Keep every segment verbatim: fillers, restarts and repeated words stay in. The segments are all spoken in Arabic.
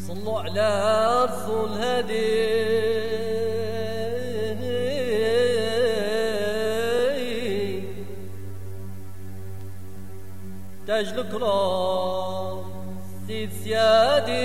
صلوا على رسول هادي تاج الكرام سيد سيادي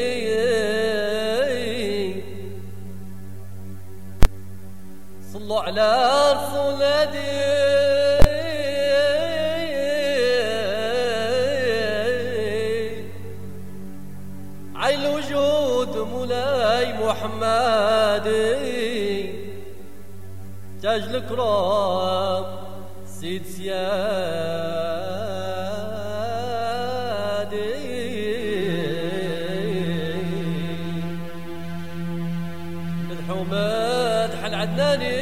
صلوا على رسول هادي عين الوجود مولاي محمد تاج الكرام سيد سيادي مدحو مدح العدناني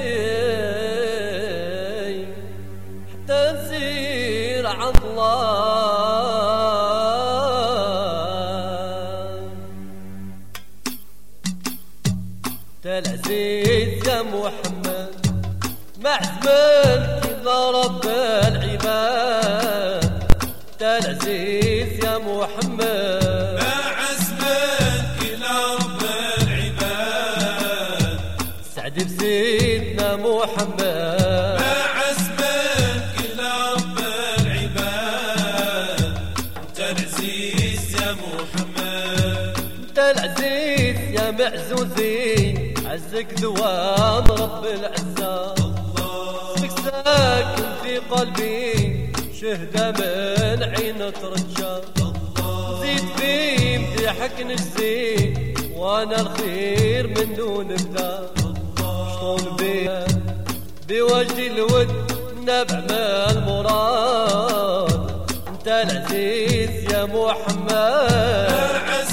حتى نسير عن الله العزيز يا محمد مع زمانك إلا رب العباد العزيز يا محمد مع زمانك إلا رب العباد سعد بسيدنا محمد مع زمانك إلا رب العباد العزيز يا محمد العزيز يا معزوزين عزك دوام رب العزة اسمك ساكن في قلبي شهدة من عين ترجى زيد في مديحك نجزي وانا الخير منه نبدا شطول بي بوجدي الود نبع من المراد انت العزيز يا محمد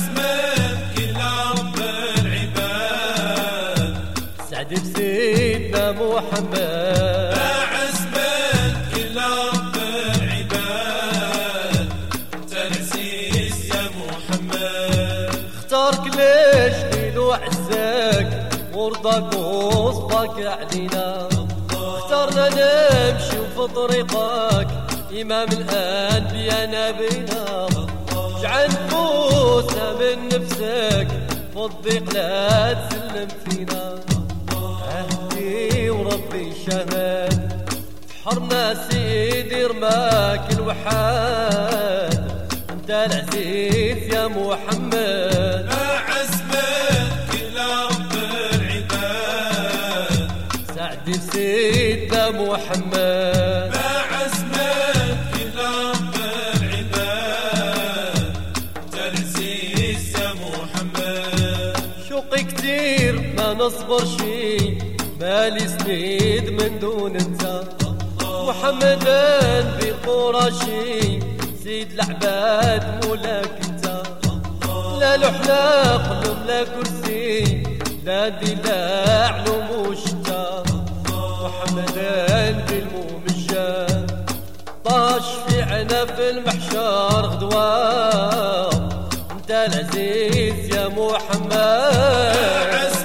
بسيدنا محمد مع زمانك إلا رب العباد انت العزيز يا محمد اختارك ليش ليل وعزاك ورضاك وصفاك علينا اختارنا نمشي في طريقك إمام الأنبياء نبينا اجعل نفوسنا من نفسك في الضيق لا تسلم فينا وربي شهد حرنا سيدي رماك الوحاد انت العزيز يا محمد مع زمانك إلا رب العباد سعد بسيدنا محمد مع زمانك إلا رب العباد انت العزيز يا محمد شوقي كتير ما نصبر شي مالي سنيد من دون انت محمدا بقرشي سيد العباد مولاك انت لا لحنا قلم لا كرسي لا دي لا علوم وشتا محمدا بالممجان طاش في عنب المحشر غدوة انت العزيز يا محمد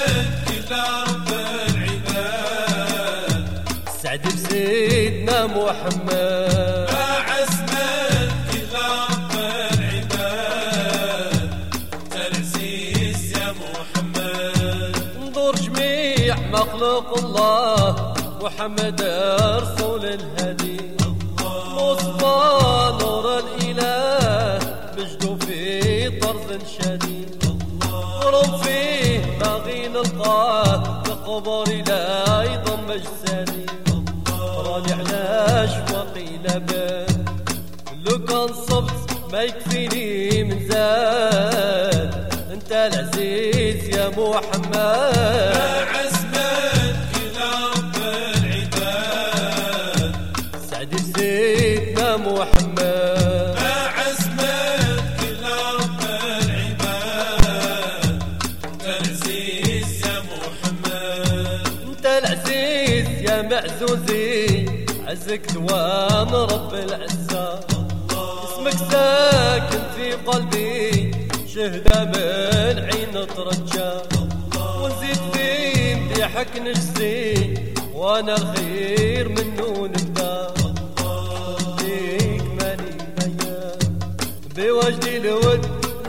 سعد بسيدنا محمد مع زمانك إلا رب العباد العزيز يا محمد انظر جميع مخلوق الله محمد رسول الهدي مصطفى نور الإله مجده في طرز شديد قرب فيه باغي نلقاه لقبر لا يضم اجسادي راني على اشواقي لبان لو كان صبت ما يكفيني من زاد انت العزيز يا محمد مع زمانك إلا رب العباد سعد بسيدنا محمد مع زمانك إلا رب العباد انت العزيز يا محمد انت العزيز يا معزوزي عزك دوام رب العزة اسمك ساكن في قلبي شهدة من عين ترجى ونزيد في مديحك نجزي وانا الخير منه نبدا ليك ماني بيان بوجدي الود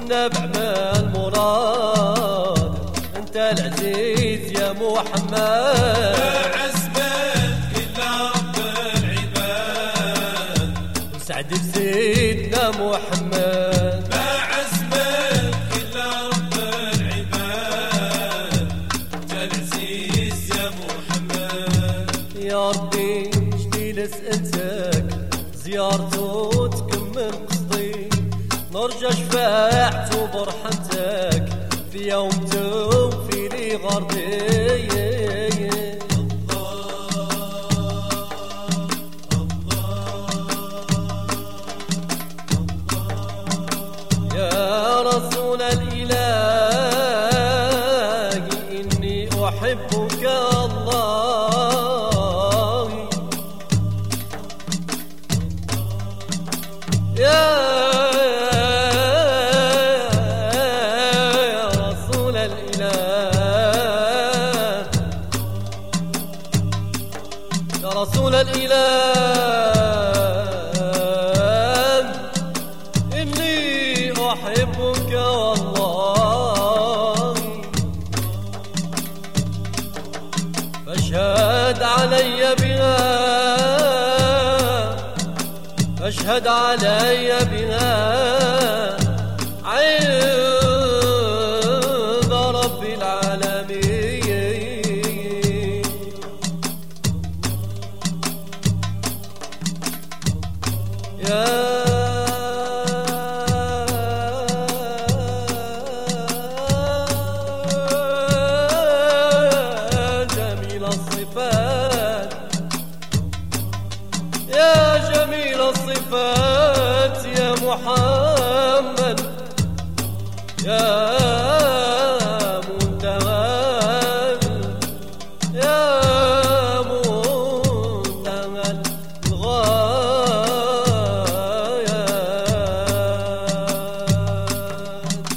والنبع من المراد انت العزيز يا محمد. عزمك كل رب العباد وسعد بسيدنا محمد. ما عزمك كل رب العباد انت العزيز يا محمد. يا ربي جدي لسألتك زيارته تكمل قصدي نرجى شفاعته وبرحمتك في يوم توفي لي غرضي. يا رسول الإله إني أحبك الله. يا رسول الإله يا رسول الإله إني أحبك والله. فاشهد علي بها فاشهد علي بها عند رب العالمين. يا جميل الصفات يا جميل الصفات يا محمد. يا منتهى يا منتهى الغايات.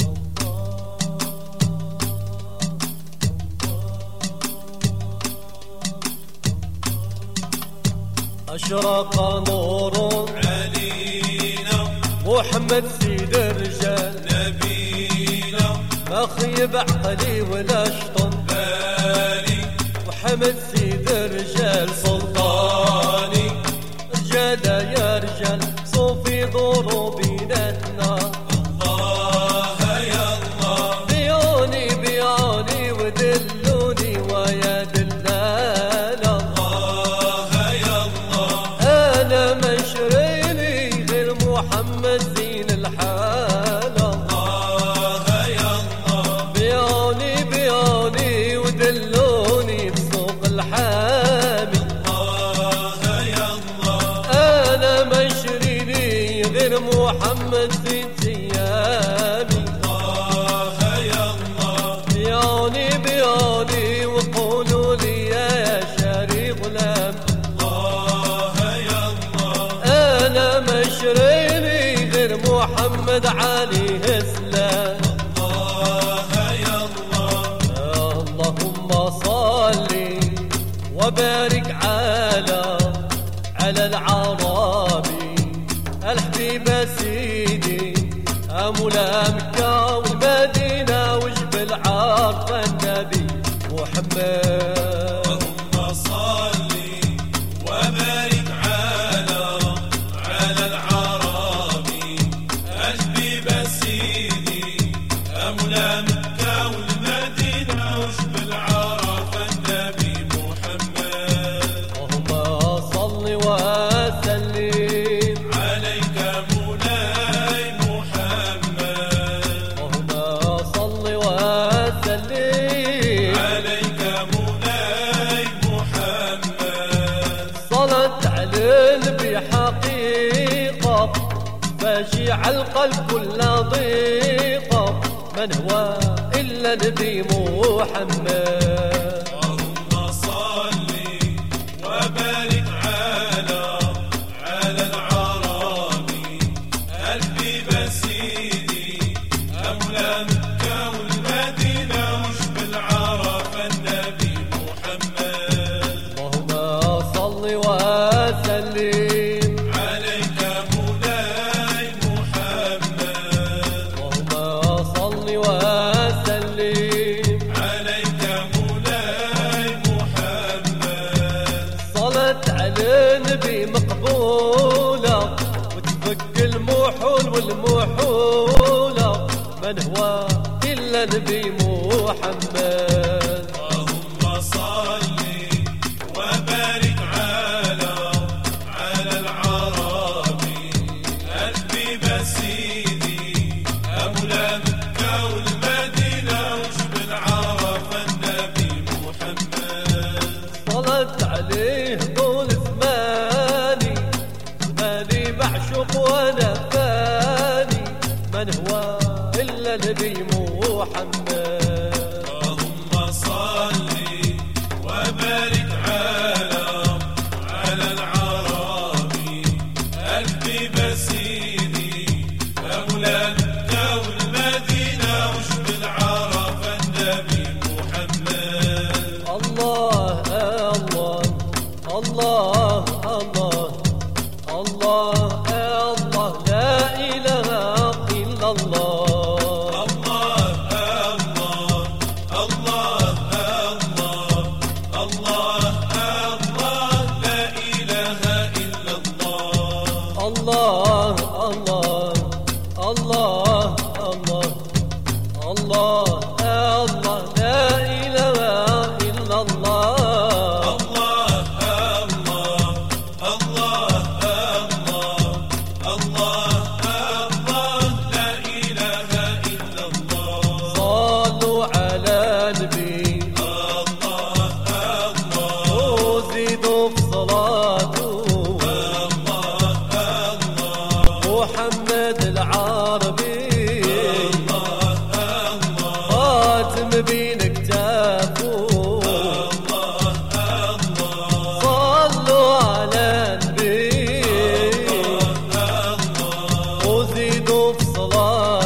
أشرق نور علينا محمد سيد الرجال نبينا ما خيب عقلي ولا شطن بالي محمد سيد الرجال سلطاني. رجال يا رجال صوفي ضروبيناتنا الله يا الله. بيوني بيوني ودلوني ويا دلال الله يا الله. أنا مشريني غير محمد زين الحال. الله يا الله. بيوني بيوني ودلوني بسوق الحامي. الله يا الله. أنا مشريني غير محمد زين سيامي. الله يا الله. بيوني بيوني وقولوا لي يا شاري غلام. الله يا الله. أنا مشريني غير محمد عليه السلام. الله يا الله. اللهم صل وبارك على على العربي الحبيب سيدي أمولا مكة والمدينة وجبل عرف النبي محمد. اللهم صل وبارك على على العربي الحبيب سيدي أمولا مكة والمدينة وجبل عرف النبي محمد. اللهم صل وسلم عليك مولاي محمد. اللهم صل وسلم عليك مولاي محمد. صلت على بحقيقة فاجع القلب كل ضيقة من هو إلا نبي محمد. اللهم صل وبارك على على العربي الحبيب سيدي أمولا مكة والمدينة وجبل عرف النبي محمد. اللهم صل وسلم عليك مولاي محمد. اللهم المحولة من هو إلا نبي محمد. اللهم صل وبارك على على العربي الحبيب سيدي أولى مكة والمدينة وجبل عرفة النبي محمد. صلت عليه طول زماني ماني معشوق وانا فاني من هو إلا نبي محمد. اللهم صل وبارك على على العربي الحبيب سيدي أولى مكة والمدينة وجبل عرفة النبي محمد. الله الله الله الله الله الله لا إله إلا الله. الله الله الله الله الله الله لا إله إلا الله. الله الله الله الله الله الله لا إله إلا الله. صلوا على نبي الله الله وزيدوا في صلاته محمد العربي خاتم بين كتافه. صلوا على النبي وزيدوا في صلاته